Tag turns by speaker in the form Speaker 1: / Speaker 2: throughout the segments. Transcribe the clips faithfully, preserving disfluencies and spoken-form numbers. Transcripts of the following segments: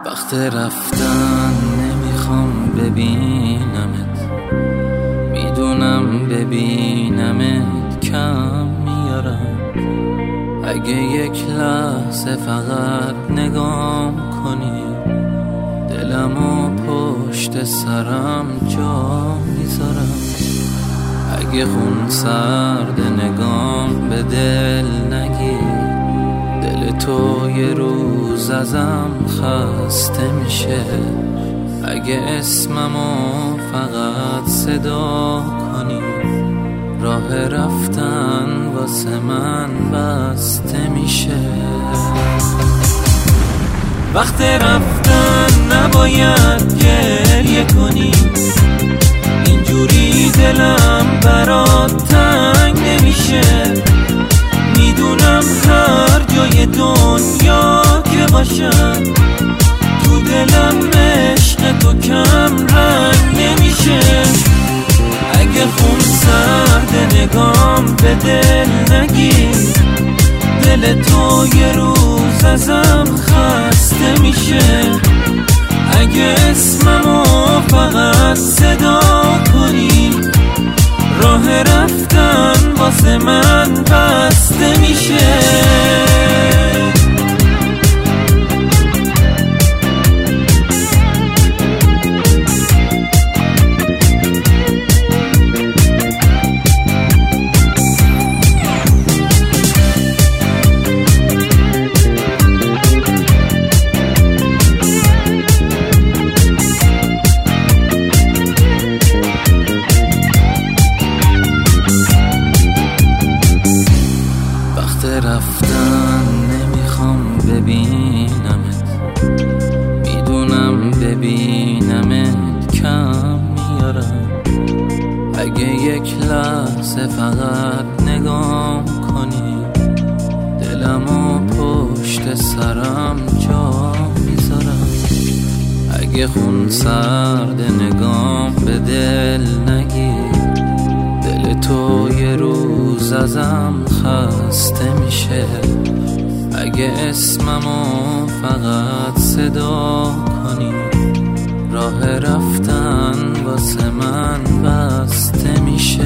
Speaker 1: وقت رفتن نمیخوام ببینمت، میدونم ببینمت کم میارم. اگه یک لحظه فقط نگام کنی، دلمو پشت سرم جا میذارم. اگه خون سرد نگام به دل نگیر، دل تو یه روز ازم خسته میشه. اگه اسممو فقط صدا کنی، راه رفتن واسه من بسته میشه. وقت رفتن نباید گریه کنی، اینجوری دلم برات تنگ نمیشه. میدونم هر جای دنیا که باشم، تو دلم عشق تو کم رنگ نمیشه. اگه خون سرد نگام به دل نگیر، دل تو یه روز ازم خسته میشه. اگه اسممو فقط صدا کنی، راه رفتن واسه من بسته میشه. رفتن نمیخوام ببینمت، میدونم ببینمت کم میارم. اگه یک لحظه فقط نگام کنی، دلمو پشت سرم جا میذارم. اگه خون سرد نگام به دل نگیر، دل تو یه روز ازم خسته میشه. اگه اسممو فقط صدا کنی، راه رفتن واسه من بسته میشه.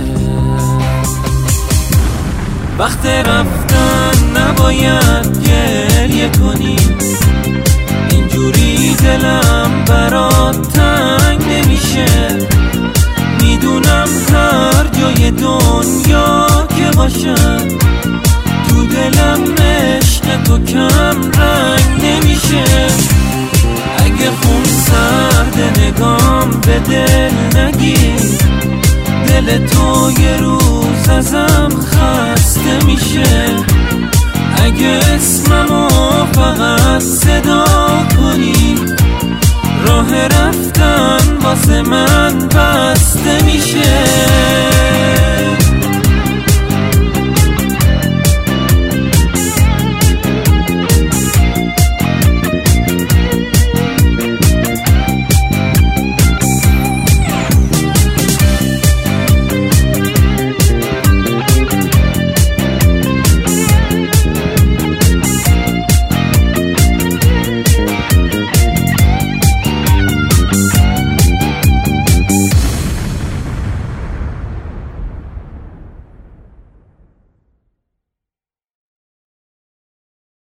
Speaker 1: وقت رفتن نباید گریه کنی، اینجوری دلم برات تنگ نمیشه. میدونم هر جای دنیا که باشم، تو دلم عشق تو کم رنگ نمیشه. اگه خون سرد نگام به دل نگیر، دل تو یه روز ازم خسته میشه. اگه اسممو فقط